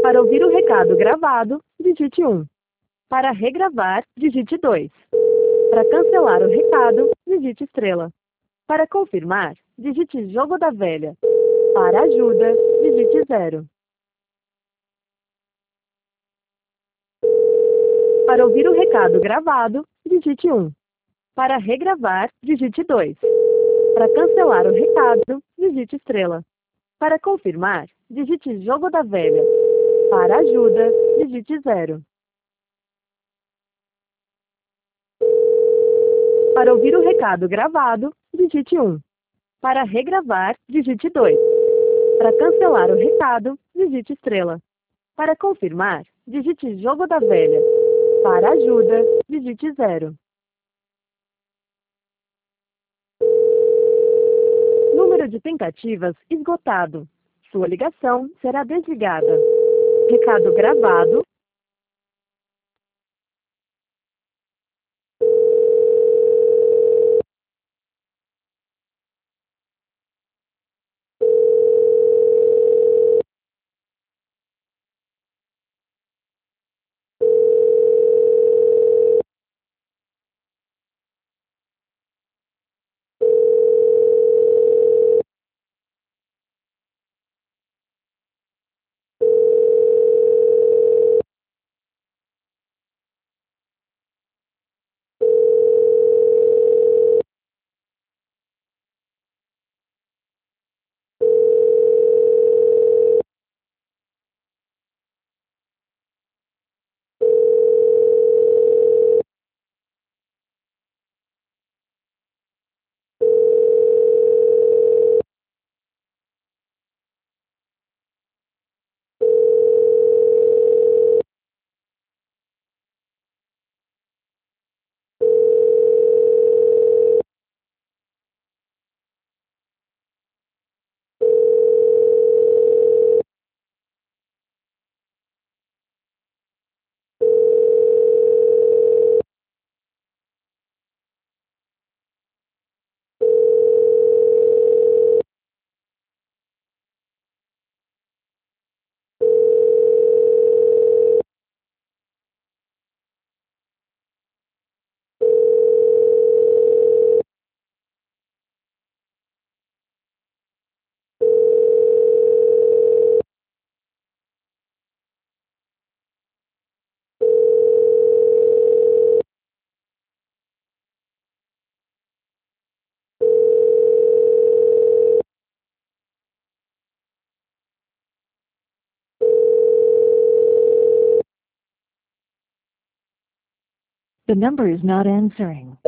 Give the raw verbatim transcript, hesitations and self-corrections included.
Para ouvir o recado gravado, digite um. Para regravar, digite dois. Para cancelar o recado, digite estrela. Para confirmar, digite jogo da velha. Para ajuda, digite zero. Para ouvir o recado gravado, digite um. Para regravar, digite dois. Para cancelar o recado, digite estrela. Para confirmar, digite jogo da velha. Para ajuda, digite zero. Para ouvir o recado gravado, digite um. Para regravar, digite dois. Para cancelar o recado, digite estrela. Para confirmar, digite jogo da velha. Para ajuda, digite zero. Número de tentativas esgotado. Sua ligação será desligada. Recado gravado. The number is not answering.